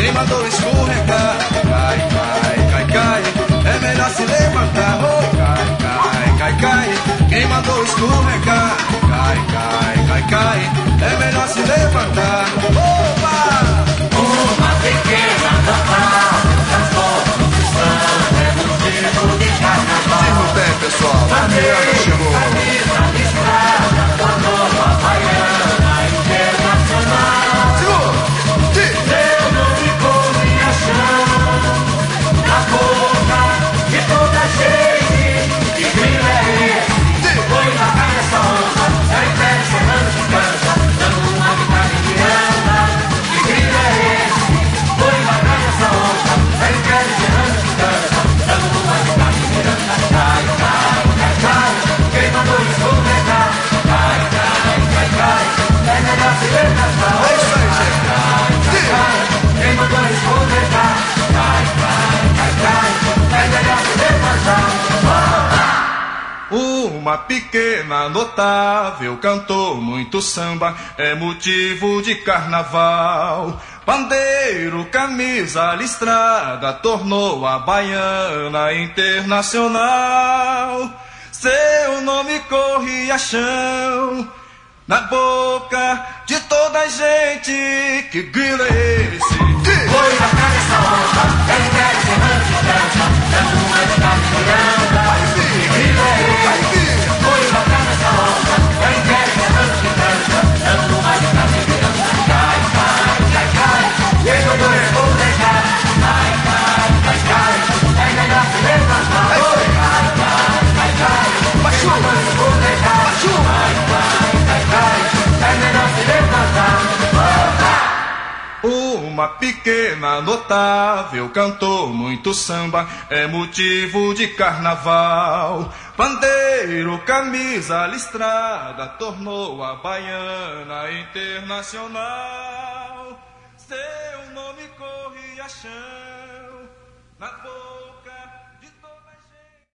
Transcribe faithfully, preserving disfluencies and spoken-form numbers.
quem mandou escorregar? Cai, cai, cai, cai, é melhor se levantar. Oh, cai, cai, cai, cai, quem mandou escorregar? Cai, cai, cai, cai, é melhor se levantar. Opa! Uma pequena nota transforma o samba, é motivo de carnaval. Se não tem, pessoal, a Mariana chegou. Camisa listrada, tornou a baiana internacional. Segura! Seu nome como minha chão, na boca de toda gente. Que grilo é esse? Foi na cara essa onda, é o Império Serrano que canta, dando uma guitarra indiana. Que grilo é esse? Foi na cara essa onda, é o Império Serrano que canta, dando uma guitarra indiana. Cai, cai, cai, cai, quem mandou escorregar? Cai, cai, cai, cai, é melhor se levantar. É isso aí, gente. Quem mandou escorregar? Cai, cai, cai, cai, é melhor se levantar. Uma pequena, notável, cantou muito samba, é motivo de carnaval. Pandeiro, camisa listrada, tornou a baiana internacional. Seu nome corria chão, na boca de toda a gente. Que grilo é esse? Foi na cara essa onda, é o Império Serrano que canta, dando uma guitarra indiana. Que grilo é esse? Foi na cara essa onda, é o Império Serrano que canta, dando uma guitarra indiana. Cai, cai, cai, cai, quem mandou escorregar? Cai, cai, cai, cai, é melhor se levantar. Oi, cai, cai, cai, cai, quem mandou escorregar? Cai, cai, cai, cai, é melhor se levantar. Uma pequena, notável, cantou muito samba, é motivo de carnaval. Pandeiro, camisa listrada, tornou a baiana internacional. Seu nome corria chão, na boca